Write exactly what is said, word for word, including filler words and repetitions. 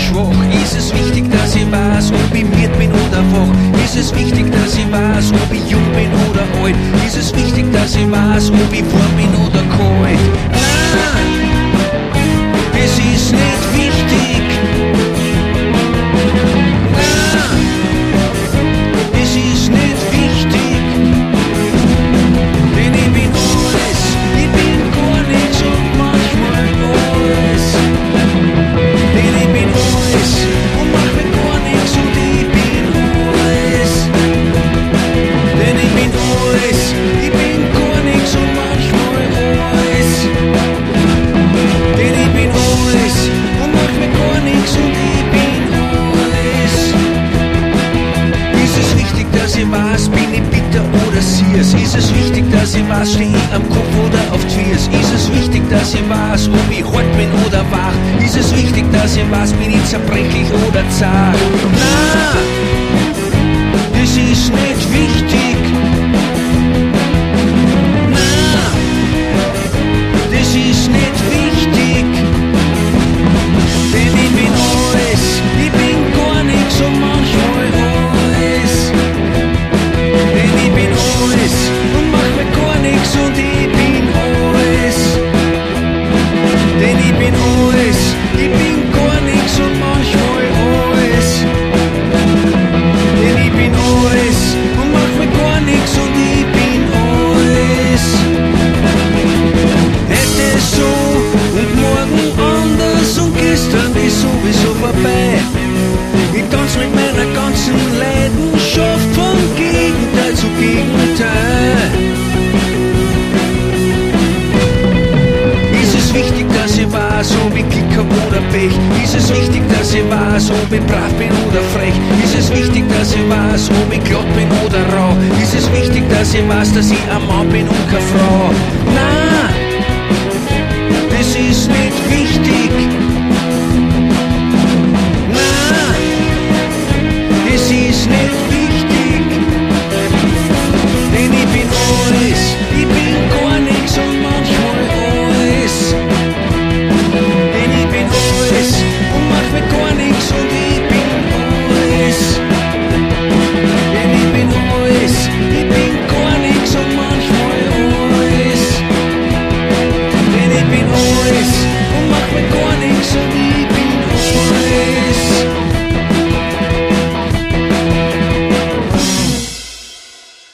schwach? Ist es wichtig, dass ich weiß, ob ich müde bin oder wach? Ist es wichtig, dass ich weiß, ob ich jung bin oder alt? Ist es wichtig, dass ich weiß, ob ich warm bin oder kalt? Nein, das ist nicht wichtig. Nein, das ist nicht wichtig. Denn ich bin alles, ich bin gar nichts und manchmal alles. Denn ich bin alles und mache gar nichts und ich bin alles. Denn ich bin alles, ich bin gar nichts und manchmal alles. Denn ich bin alles und mache gar nichts und ich bin alles. Ist es wichtig, dass ich weiß, bin ich bitter oder süß? Ist es wichtig, dass ich weiß, steh ich am Kopf oder auf Twirs? Ist es wichtig, dass ich weiß, ob ich hart bin oder wach? Ist es wichtig, dass ich weiß, bin ich zerbrechlich oder zart? Nein, das ist nicht wichtig. Nein, das ist nicht wichtig. Denn ich bin alles, ich bin gar nichts und manchmal alles. Denn ich bin alles und mach mir gar nichts und ich bin alles. Denn ich bin alles, ich bin gar nichts und manchmal alles. Denn ich bin alles und mach mir gar nichts und ich bin alles. Heute so und morgen anders und gestern ist sowieso vorbei. Ich tanz mit meiner ganzen Leidenschaft von Gegenteil zu Gegenteil. Ist es wichtig, dass ich weiß, ob ich Glück hab oder Pech? Ist es wichtig, dass ich weiß, ob ich brav bin oder frech? Ist es wichtig, dass ich weiß, ob ich glatt bin oder rau? Ist es wichtig, dass ich weiß, dass ich ein Mann bin und keine Frau? Nein, das ist nicht wichtig.